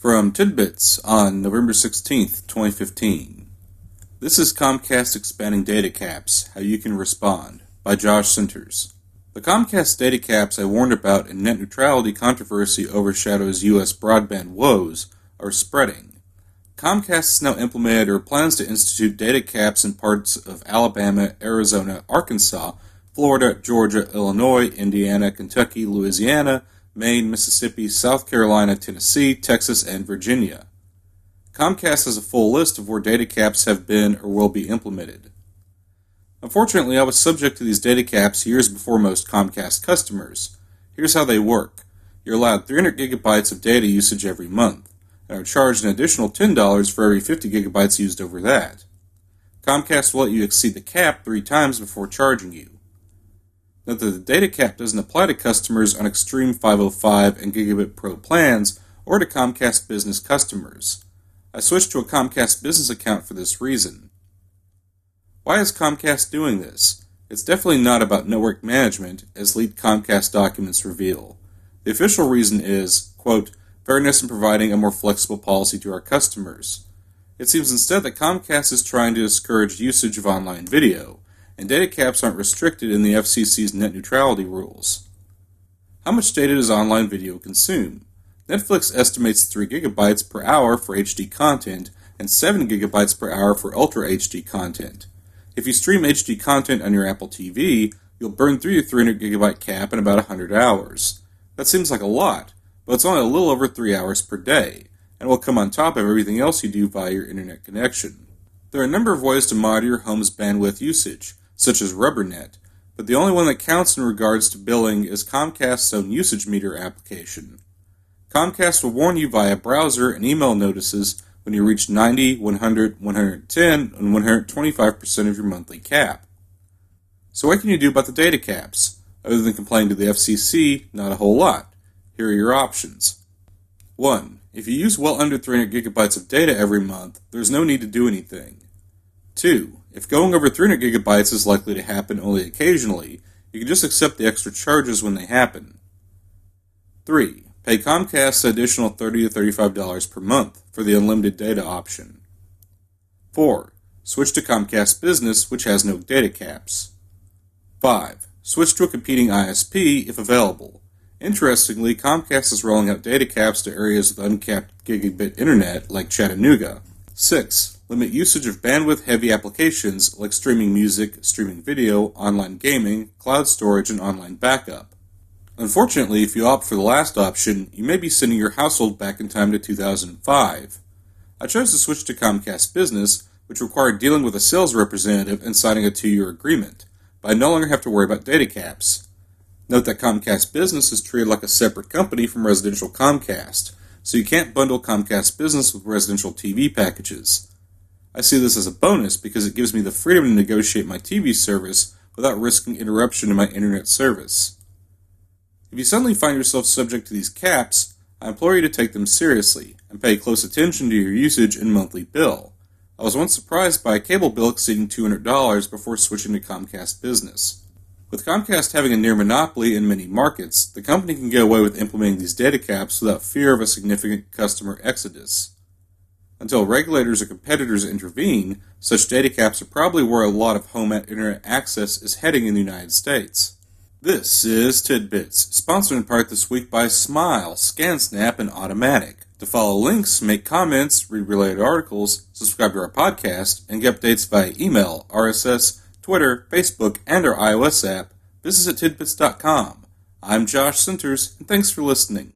From Tidbits on November 16th, 2015. This is Comcast Expanding Data Caps, How You Can Respond, by Josh Sinters. The Comcast data caps I warned about in net neutrality controversy overshadows U.S. broadband woes are spreading. Comcast has now implemented or plans to institute data caps in parts of Alabama, Arizona, Arkansas, Florida, Georgia, Illinois, Indiana, Kentucky, Louisiana, Maine, Mississippi, South Carolina, Tennessee, Texas, and Virginia. Comcast has a full list of where data caps have been or will be implemented. Unfortunately, I was subject to these data caps years before most Comcast customers. Here's how they work. You're allowed 300 gigabytes of data usage every month, and are charged an additional $10 for every 50 gigabytes used over that. Comcast will let you exceed the cap 3 times before charging you. Note that the data cap doesn't apply to customers on Extreme 505 and Gigabit Pro plans or to Comcast Business customers. I switched to a Comcast Business account for this reason. Why is Comcast doing this? It's definitely not about network management, as leaked Comcast documents reveal. The official reason is, quote, fairness in providing a more flexible policy to our customers. It seems instead that Comcast is trying to discourage usage of online video, and data caps aren't restricted in the FCC's net neutrality rules. How much data does online video consume? Netflix estimates 3 gigabytes per hour for HD content and 7 gigabytes per hour for Ultra HD content. If you stream HD content on your Apple TV, you'll burn through your 300 gigabyte cap in about 100 hours. That seems like a lot, but it's only a little over 3 hours per day, and will come on top of everything else you do via your internet connection. There are a number of ways to monitor your home's bandwidth usage, such as RubberNet, but the only one that counts in regards to billing is Comcast's own usage meter application. Comcast will warn you via browser and email notices when you reach 90, 100, 110, and 125% of your monthly cap. So what can you do about the data caps? Other than complain to the FCC, not a whole lot. Here are your options. 1. If you use well under 300 gigabytes of data every month, there's no need to do anything. 2. If going over 300 gigabytes is likely to happen only occasionally, you can just accept the extra charges when they happen. 3. Pay Comcast an additional $30 to $35 per month for the unlimited data option. 4. Switch to Comcast Business, which has no data caps. 5. Switch to a competing ISP if available. Interestingly, Comcast is rolling out data caps to areas with uncapped gigabit internet like Chattanooga. 6. Limit usage of bandwidth-heavy applications like streaming music, streaming video, online gaming, cloud storage, and online backup. Unfortunately, if you opt for the last option, you may be sending your household back in time to 2005. I chose to switch to Comcast Business, which required dealing with a sales representative and signing a 2-year agreement, but I no longer have to worry about data caps. Note that Comcast Business is treated like a separate company from residential Comcast, so you can't bundle Comcast Business with residential TV packages. I see this as a bonus because it gives me the freedom to negotiate my TV service without risking interruption in my internet service. If you suddenly find yourself subject to these caps, I implore you to take them seriously and pay close attention to your usage and monthly bill. I was once surprised by a cable bill exceeding $200 before switching to Comcast Business. With Comcast having a near monopoly in many markets, the company can get away with implementing these data caps without fear of a significant customer exodus. Until regulators or competitors intervene, such data caps are probably where a lot of home internet access is heading in the United States. This is Tidbits, sponsored in part this week by Smile, ScanSnap, and Automatic. To follow links, make comments, read related articles, subscribe to our podcast, and get updates via email, RSS, Twitter, Facebook, and our iOS app, visit tidbits.com. I'm Josh Sinters, and thanks for listening.